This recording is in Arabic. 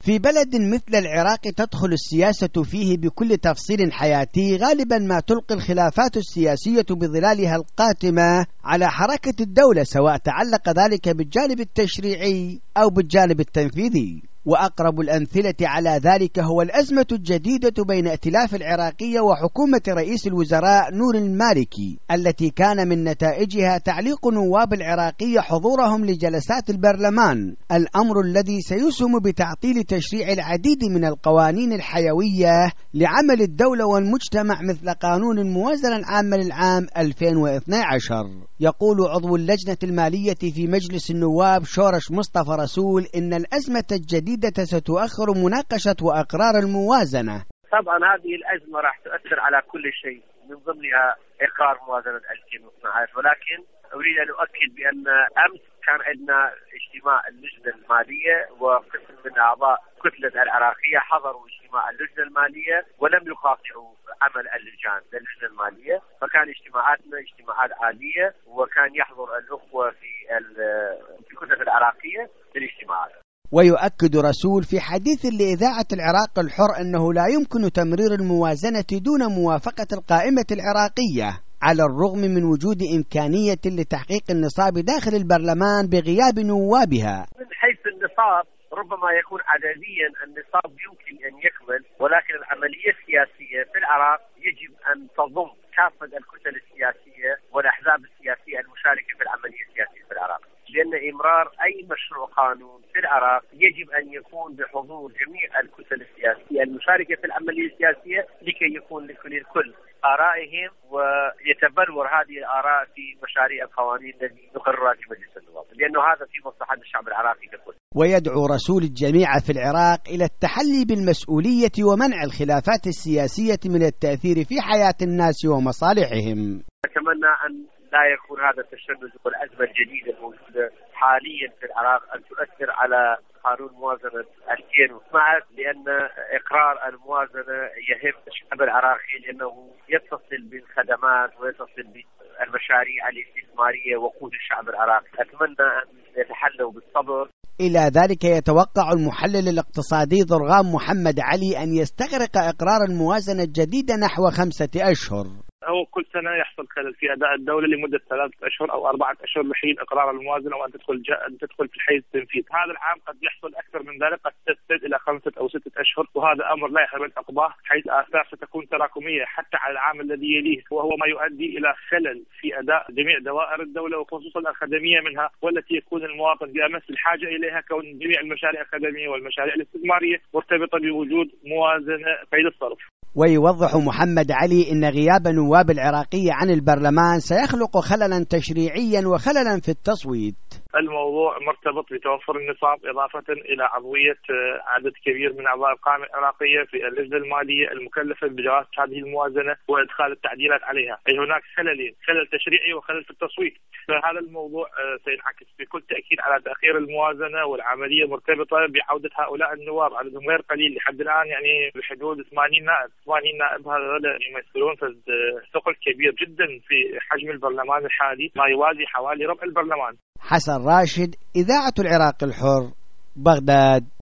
في بلد مثل العراق تدخل السياسة فيه بكل تفصيل حياتي، غالبا ما تلقي الخلافات السياسية بظلالها القاتمة على حركة الدولة، سواء تعلق ذلك بالجانب التشريعي أو بالجانب التنفيذي. وأقرب الأمثلة على ذلك هو الأزمة الجديدة بين ائتلاف العراقية وحكومة رئيس الوزراء نور المالكي، التي كان من نتائجها تعليق نواب العراقية حضورهم لجلسات البرلمان، الأمر الذي سيسهم بتعطيل تشريع العديد من القوانين الحيوية لعمل الدولة والمجتمع، مثل قانون الموازنة العامة للعام 2012. يقول عضو اللجنة المالية في مجلس النواب شورش مصطفى رسول إن الأزمة الجديدة ستؤخر مناقشة وأقرار الموازنة. طبعا هذه الأزمة راح تؤثر على كل شيء، من ضمنها إقرار موازنة 2012، ولكن أريد أن أؤكد بأن أمس كان عندنا اجتماع اللجنة المالية، وقسم من أعضاء كتلة العراقية حضروا اجتماع اللجنة المالية ولم يقاطعوا عمل اللجان للجنة المالية، فكان اجتماعاتنا اجتماعات عادية، وكان يحضر الأخوة في الكتلة العراقية للاجتماعات. ويؤكد رسول في حديث لإذاعة العراق الحر أنه لا يمكن تمرير الموازنة دون موافقة القائمة العراقية، على الرغم من وجود إمكانية لتحقيق النصاب داخل البرلمان بغياب نوابها. من حيث النصاب ربما يكون عدديا النصاب يمكن أن يكمل، ولكن العملية السياسية في العراق يجب أن تضم كافة الكتل السياسية والأحزاب السياسية المشاركة في العملية السياسية في العراق، لأن إمرار أي مشروع قانون في العراق يجب أن يكون بحضور جميع الكتل السياسية المشاركة في العملية السياسية، لكي يكون لكل آرائهم ويتبلور هذه الآراء في مشاريع القوانين التي نقررها في مجلس النواب، لأنه هذا في مصلحة الشعب العراقي ككل. ويدعو رسول الجميع في العراق إلى التحلي بالمسؤولية ومنع الخلافات السياسية من التأثير في حياة الناس ومصالحهم. أتمنى أن لا يكون هذا التشنج والأزمة الجديدة الموجودة حاليا في العراق أن تؤثر على قانون موازنة 2012، لأن إقرار الموازنة يهم الشعب العراقي، لأنه يتصل بالخدمات ويتصل بالمشاريع الاستثمارية وقود الشعب العراقي. أتمنى أن يتحلوا بالصبر. إلى ذلك يتوقع المحلل الاقتصادي ضرغام محمد علي أن يستغرق إقرار الموازنة الجديدة نحو 5 أشهر. هو كل سنة يحصل خلل في أداء الدولة لمدة 3 أشهر أو 4 أشهر لحين إقرار الموازنة وأن تدخل في الحيز التنفيذ. هذا العام قد يحصل أكثر من ذلك، قد تصل إلى 5 أو 6 أشهر، وهذا أمر لا يحمل عقباه، حيث آثار ستكون تراكمية حتى على العام الذي يليه، وهو ما يؤدي إلى خلل في أداء جميع دوائر الدولة وخصوصا الخدمية منها، والتي يكون المواطن بأمس الحاجة إليها، كون جميع المشاريع الخدمية والمشاريع الاستثمارية مرتبطة بوجود موازنة قيد الصرف. ويوضح محمد علي أن غياب نواب العراقية عن البرلمان سيخلق خللا تشريعيا وخللا في التصويت. الموضوع مرتبط بتوفر النصاب إضافة إلى عضوية عدد كبير من أعضاء القائمة العراقية في اللجنة المالية المكلفة بدراسة هذه الموازنة وإدخال التعديلات عليها، أي هناك خللين، خلل تشريعي وخلل في التصويت. فهذا الموضوع سينعكس بكل تأكيد على تأخير الموازنة، والعملية مرتبطة بعودة هؤلاء النواب، عددهم غير قليل لحد الآن، يعني بحدود 80 نائب. 80 نائب هذا يمثلون ثقل كبير جدا في حجم البرلمان الحالي، ما يوازي حوالي ربع البرلمان. حسن راشد، إذاعة العراق الحر، بغداد.